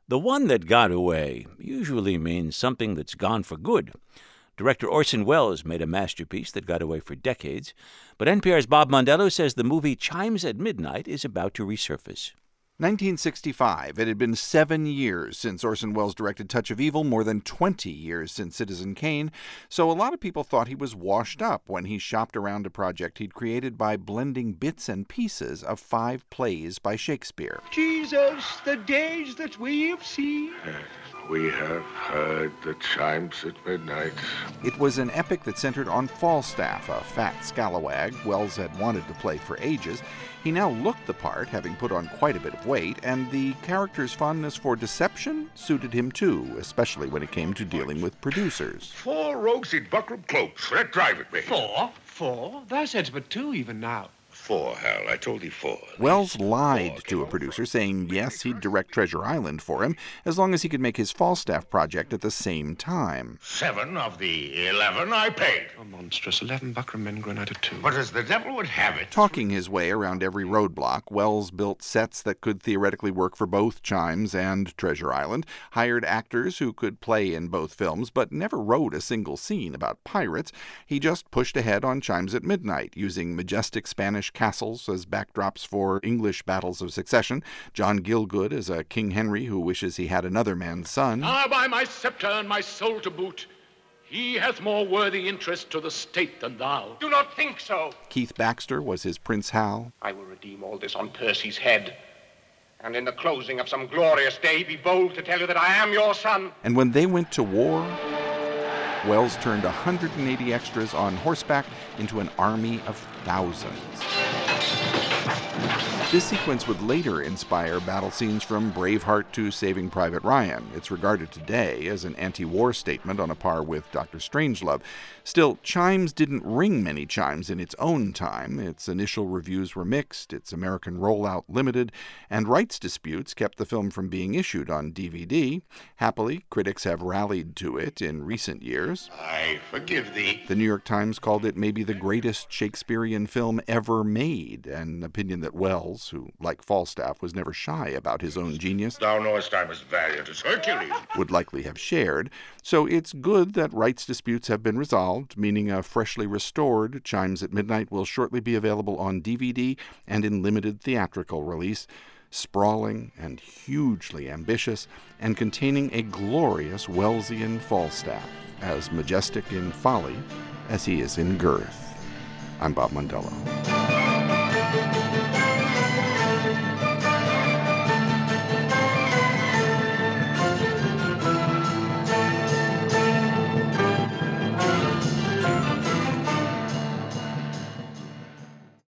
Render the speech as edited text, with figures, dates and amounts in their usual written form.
The one that got away usually means something that's gone for good. Director Orson Welles made a masterpiece that got away for decades, but NPR's Bob Mondello says the movie Chimes at Midnight is about to resurface. 1965. It had been 7 years since Orson Welles directed Touch of Evil, more than 20 years since Citizen Kane, so a lot of people thought he was washed up when he shopped around a project he'd created by blending bits and pieces of 5 plays by Shakespeare. Jesus, the days that we have seen. We have heard the chimes at midnight. It was an epic that centered on Falstaff, a fat scalawag Welles had wanted to play for ages. He now looked the part, having put on quite a bit of weight, and the character's fondness for deception suited him too, especially when it came to dealing with producers. 4 rogues in buckram cloaks. Let drive it, mate. 4? 4? Thou saidst but 2 even now. 4, Hal. I told thee 4. Welles lied to a producer, saying yes, he'd direct Treasure Island for him, as long as he could make his Falstaff project at the same time. 7 of the 11 I paid. A monstrous 11 buckram men grown out of 2. But as the devil would have it... Talking his way around every roadblock, Welles built sets that could theoretically work for both Chimes and Treasure Island, hired actors who could play in both films, but never wrote a single scene about pirates. He just pushed ahead on Chimes at Midnight, using majestic Spanish castles as backdrops for English battles of succession, John Gielgud as a King Henry who wishes he had another man's son. Ah, by my scepter and my soul to boot, he hath more worthy interest to the state than thou. Do not think so. Keith Baxter was his Prince Hal. I will redeem all this on Percy's head, and in the closing of some glorious day be bold to tell you that I am your son. And when they went to war, Welles turned 180 extras on horseback into an army of thousands. This sequence would later inspire battle scenes from Braveheart to Saving Private Ryan. It's regarded today as an anti-war statement on a par with Dr. Strangelove. Still, Chimes didn't ring many chimes in its own time. Its initial reviews were mixed, its American rollout limited, and rights disputes kept the film from being issued on DVD. Happily, critics have rallied to it in recent years. I forgive thee. The New York Times called it maybe the greatest Shakespearean film ever made, an opinion that Welles, who, like Falstaff, was never shy about his own genius, Thou knowest I'm as valiant as Hercules. would likely have shared. So it's good that rights disputes have been resolved, meaning a freshly restored Chimes at Midnight will shortly be available on DVD and in limited theatrical release. Sprawling and hugely ambitious, and containing a glorious Wellesian Falstaff, as majestic in folly as he is in girth. I'm Bob Mondello.